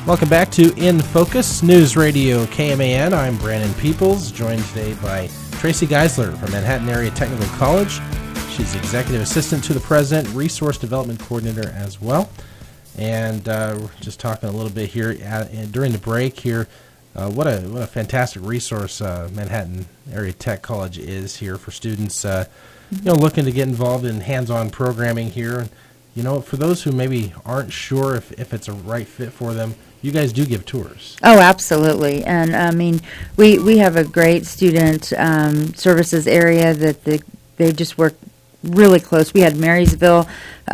Welcome back to In Focus News Radio KMAN. I'm Brandon Peoples, joined today by Tracy Geisler from Manhattan Area Technical College. She's Executive Assistant to the President, Resource Development Coordinator as well. And we're just talking a little bit here during the break here. What a fantastic resource Manhattan Area Tech College is here for students looking to get involved in hands-on programming here. And, for those who maybe aren't sure if it's a right fit for them, you guys do give tours. Oh, absolutely. And, I mean, we have a great student services area that they just work really close. We had Marysville.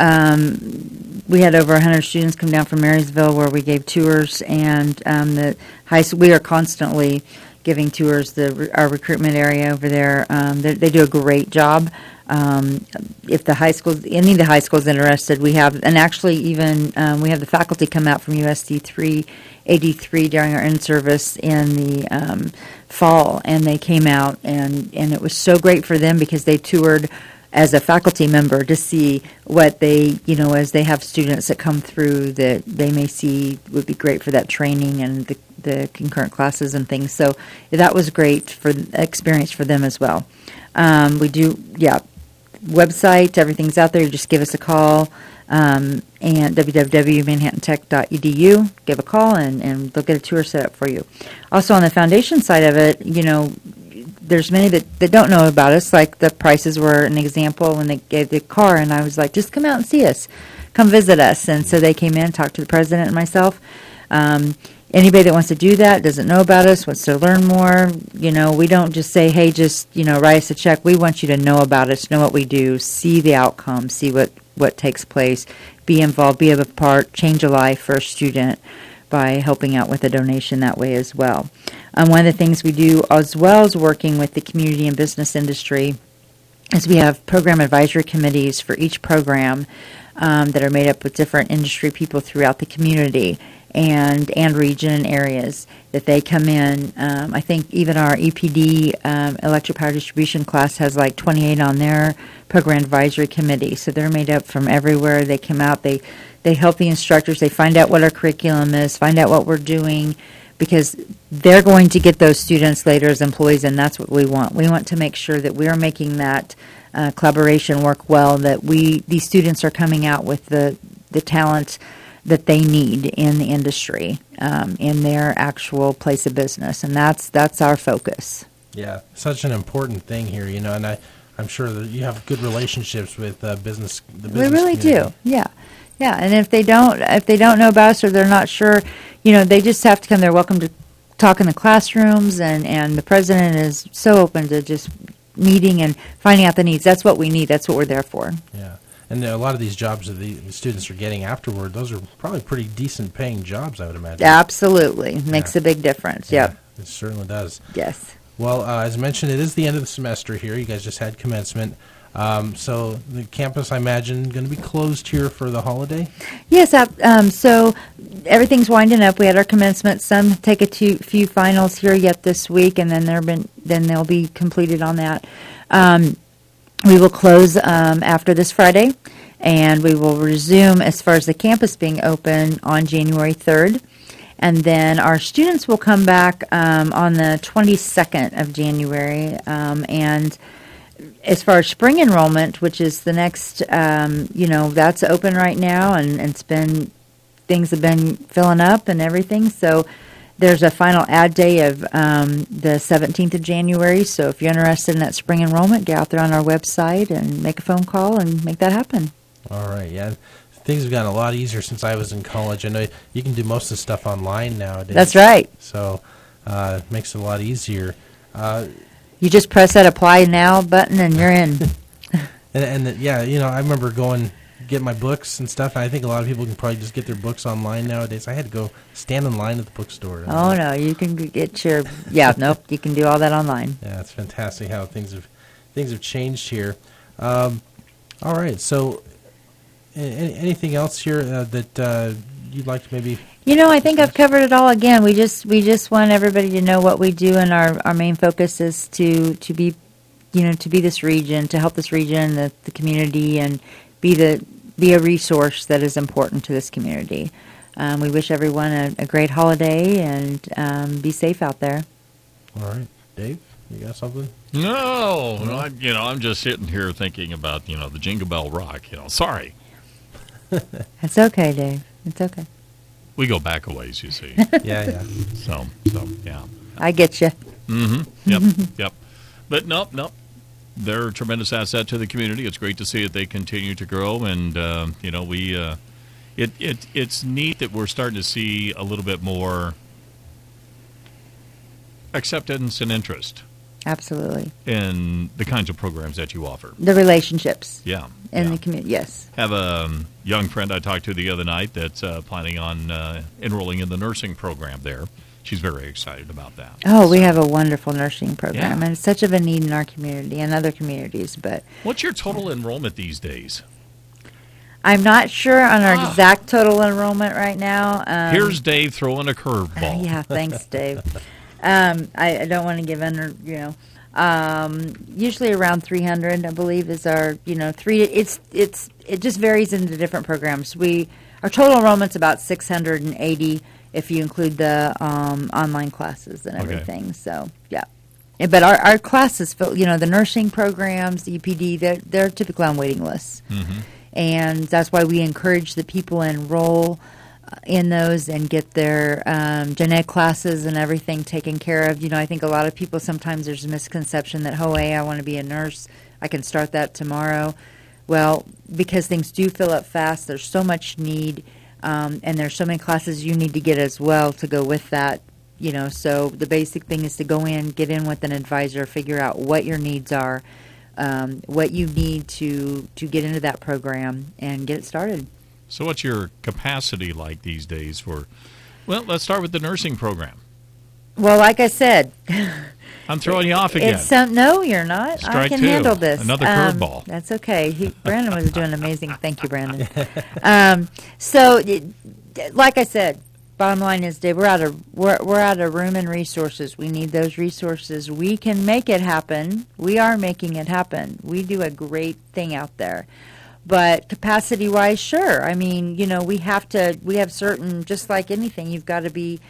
We had over 100 students come down from Marysville where we gave tours, and the high school, we are constantly giving tours. Our recruitment area over there, they do a great job. If any of the high schools interested, we have, and actually even we have the faculty come out from USD 383 during our in-service in the fall, and they came out, and it was so great for them because they toured as a faculty member to see what they, as they have students that come through that they may see would be great for that training and the concurrent classes and things. So that was great for experience for them as well. We do, website, everything's out there. You just give us a call and www.manhattantech.edu. Give a call and they'll get a tour set up for you. Also on the foundation side of it, there's many that don't know about us, like the prices were an example when they gave the car, and I was like, just come out and see us. Come visit us. And so they came in, talked to the president and myself. Anybody that wants to do that, doesn't know about us, wants to learn more, we don't just say, hey, just, write us a check. We want you to know about us, know what we do, see the outcome, see what takes place, be involved, be a part, change a life for a student by helping out with a donation that way as well. One of the things we do as well as working with the community and business industry is we have program advisory committees for each program that are made up with different industry people throughout the community and region and areas that they come in. I think even our EPD electric power distribution class has like 28 on their program advisory committee. So they're made up from everywhere. They come out, they help the instructors, they find out what our curriculum is, find out what we're doing, because they're going to get those students later as employees, and that's what we want. We want to make sure that we are making that collaboration work well, that these students are coming out with the talent that they need in the industry, in their actual place of business, and that's our focus. Yeah, such an important thing here, and I'm sure that you have good relationships with business. The business we really community. do, yeah. And if they don't know about us or they're not sure, they just have to come. They're welcome to talk in the classrooms, and the president is so open to just meeting and finding out the needs. That's what we need. That's what we're there for. Yeah. And a lot of these jobs that the students are getting afterward, those are probably pretty decent paying jobs, I would imagine. Absolutely. Makes a big difference. Yeah, Yep. It certainly does. Yes. Well, as mentioned, it is the end of the semester here. You guys just had commencement. So the campus, I imagine, going to be closed here for the holiday? Yes. So everything's winding up. We had our commencement. Some take few finals here yet this week, and then they'll be completed on that. We will close after this Friday, and we will resume as far as the campus being open on January 3rd. And then our students will come back on the 22nd of January. And as far as spring enrollment, which is the next, that's open right now, and things have been filling up and everything. So there's a final ad day of the 17th of January. So if you're interested in that spring enrollment, get out there on our website and make a phone call and make that happen. All right, yeah. Things have gotten a lot easier since I was in college. I know you can do most of the stuff online nowadays. That's right. So it makes it a lot easier. You just press that apply now button and you're in. I remember get my books and stuff. I think a lot of people can probably just get their books online nowadays. I had to go stand in line at the bookstore. Oh, no, you can get you can do all that online. Yeah, it's fantastic how things have changed here. All right, so anything else here that you'd like to maybe? I think I've covered it all. Again, we just want everybody to know what we do, and our main focus is to be this region, to help this region, the community, and be a resource that is important to this community. we wish everyone a great holiday, and be safe out there. All right. Dave, you got something? No, I'm just sitting here thinking about, the Jingle Bell Rock. Sorry. It's okay, Dave. It's okay. We go back a ways, you see. Yeah. So, yeah. I get you. Mm-hmm. Yep. But nope. They're a tremendous asset to the community. It's great to see that they continue to grow, and it's neat that we're starting to see a little bit more acceptance and interest. Absolutely. In the kinds of programs that you offer. The relationships. Yeah. In the community, yes. Have a young friend I talked to the other night that's planning on enrolling in the nursing program there. She's very excited about that. Oh, we have a wonderful nursing program, Yeah. and it's such of a need in our community and other communities. But what's your total enrollment these days? I'm not sure on our exact total enrollment right now. Here's Dave throwing a curveball. Yeah, thanks, Dave. I don't want to give under, usually around 300, I believe, is our, it just varies into different programs. Our total enrollment's about 680 if you include the online classes and everything. Okay. So, yeah. But our classes, the nursing programs, the EPD, they're typically on waiting lists. Mm-hmm. And that's why we encourage the people enroll in those and get their gen ed classes and everything taken care of. I think a lot of people, sometimes there's a misconception that, I want to be a nurse, I can start that tomorrow. Well, because things do fill up fast, there's so much need, and there's so many classes you need to get as well to go with that. So the basic thing is to go in, get in with an advisor, figure out what your needs are, what you need to get into that program, and get it started. So what's your capacity like these days let's start with the nursing program. Well, like I said. I'm throwing you off again. No, you're not. Strike I can two. handle this. Another curveball. That's okay. Brandon was doing amazing. Thank you, Brandon. So, like I said, bottom line is, Dave, we're out of room and resources. We need those resources. We can make it happen. We are making it happen. We do a great thing out there. But capacity-wise, sure. I mean, we have certain, just like anything, you've got to be,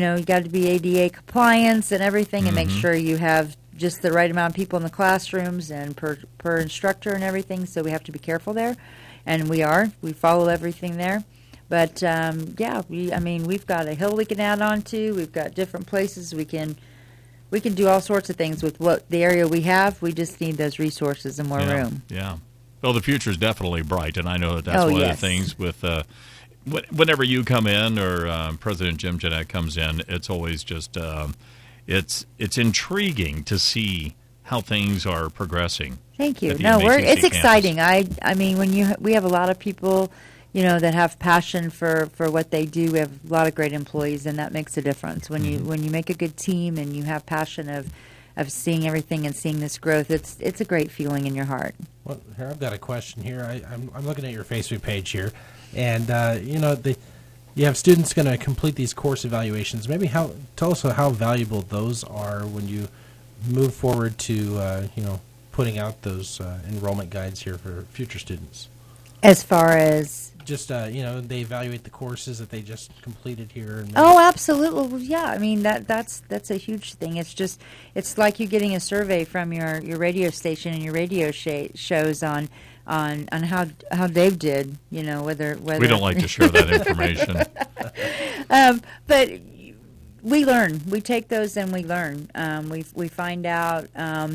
ADA compliance and everything, and make sure you have just the right amount of people in the classrooms and per instructor and everything. So we have to be careful there, and we follow everything there. But we've got a hill we can add on to. We've got different places we can do all sorts of things with what the area we have. We just need those resources and more room. Yeah. Well, the future is definitely bright, and I know that's one of the things with whenever you come in or President Jim Jeanette comes in, it's always just it's intriguing to see how things are progressing. Thank you. It's exciting. I mean, we have a lot of people, that have passion for what they do. We have a lot of great employees, and that makes a difference. When you make a good team and you have passion of seeing everything and seeing this growth, it's a great feeling in your heart. Well, here I've got a question here. I'm looking at your Facebook page here, and you have students going to complete these course evaluations. Maybe tell us how valuable those are when you move forward to putting out those enrollment guides here for future students. As far as just they evaluate the courses that they just completed here. And absolutely. Well, yeah, I mean that's a huge thing. It's like you getting a survey from your radio station and your radio shows on how Dave did. Whether we don't like to share that information. But we learn. We take those and we learn. We find out.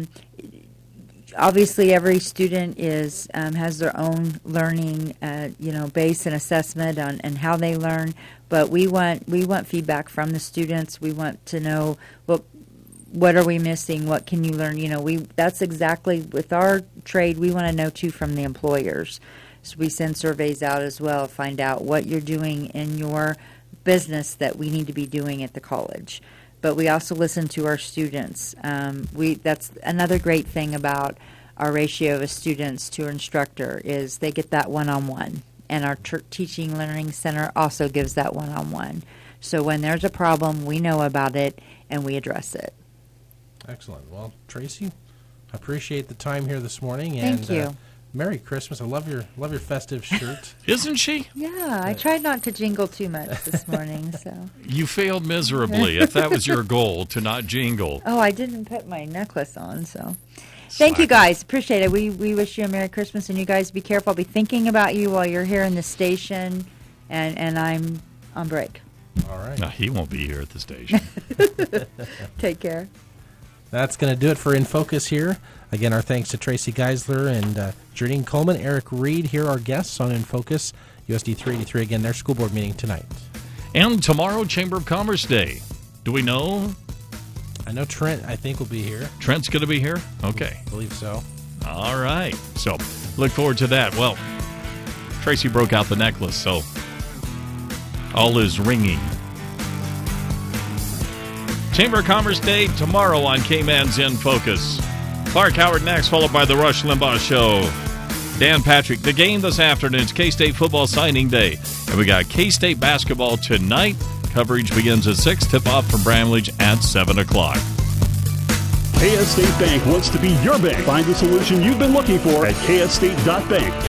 Obviously, every student has their own learning, base and assessment on how they learn. But we want feedback from the students. We want to know what are we missing? What can you learn? That's exactly with our trade. We want to know too from the employers. So we send surveys out as well, find out what you're doing in your business that we need to be doing at the college. But we also listen to our students. That's another great thing about our ratio of students to instructor is they get that one-on-one. And our Teaching Learning Center also gives that one-on-one. So when there's a problem, we know about it and we address it. Excellent. Well, Tracy, I appreciate the time here this morning. Thank you. Merry Christmas. I love your festive shirt. Isn't she? Yeah, I tried not to jingle too much this morning, so. You failed miserably if that was your goal, to not jingle. Oh, I didn't put my necklace on, so. Thank you, guys. Appreciate it. We wish you a Merry Christmas, and you guys be careful. I'll be thinking about you while you're here in the station, and I'm on break. All right. No, he won't be here at the station. Take care. That's going to do it for In Focus here. Again, our thanks to Tracy Geisler and Jardine Coleman. Eric Reed here, our guests on In Focus. USD 383, again, their school board meeting tonight. And tomorrow, Chamber of Commerce Day. Do we know? I know Trent, I think, will be here. Trent's going to be here? Okay. I believe so. All right. So, look forward to that. Well, Tracy broke out the necklace, so all is ringing. Chamber of Commerce Day tomorrow on K-Man's In Focus. Clark Howard next, followed by the Rush Limbaugh Show. Dan Patrick, the game this afternoon. It's K-State football signing day. And we got K-State basketball tonight. Coverage begins at 6. Tip-off from Bramlage at 7 o'clock. KS State Bank wants to be your bank. Find the solution you've been looking for at ksstate.bank.